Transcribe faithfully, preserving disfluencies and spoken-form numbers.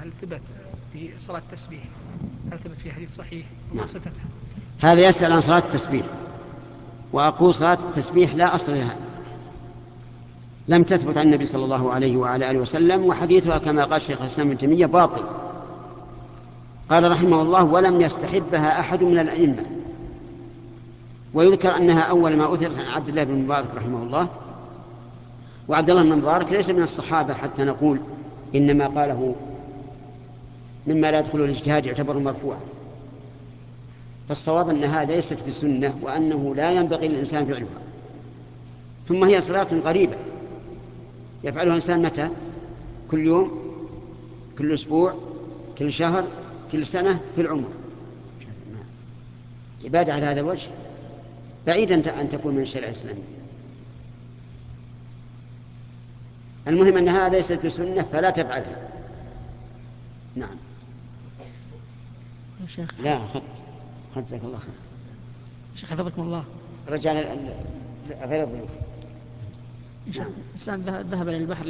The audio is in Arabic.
هل ثبت في صلاة التسبيح، هل ثبت في حديث صحيح نعم. وصفتها؟ هذا يسأل عن صلاة التسبيح، وأقول صلاة التسبيح لا أصل لها، لم تثبت عن النبي صلى الله عليه وعلى آله وسلم، وحديثها كما قال شيخ الإسلام ابن تيمية باطل. قال رحمه الله: ولم يستحبها أحد من الأئمة. ويذكر أنها أول ما أثرت عن عبد الله بن مبارك رحمه الله، وعبد الله بن مبارك ليس من الصحابة حتى نقول إنما قاله مما لا يدخل الاجتهاد يعتبر مرفوعا. فالصواب أن هذا ليست بسنة، وأنه لا ينبغي للإنسان فعلها. ثم هي صلاة غريبة يفعلها الإنسان متى؟ كل يوم، كل أسبوع، كل شهر، كل سنة في العمر. عبادة على هذا الوجه بعيدا أن تكون من الشريعة الإسلامية. المهم أنها ليست بسنة فلا تفعلها. نعم. يا شيخ لا خط خط جزاك الله خير. شيخ حفظكم الله. رجعنا غير الضيوف. يا شيخ الإنسان ذهب إلى البحر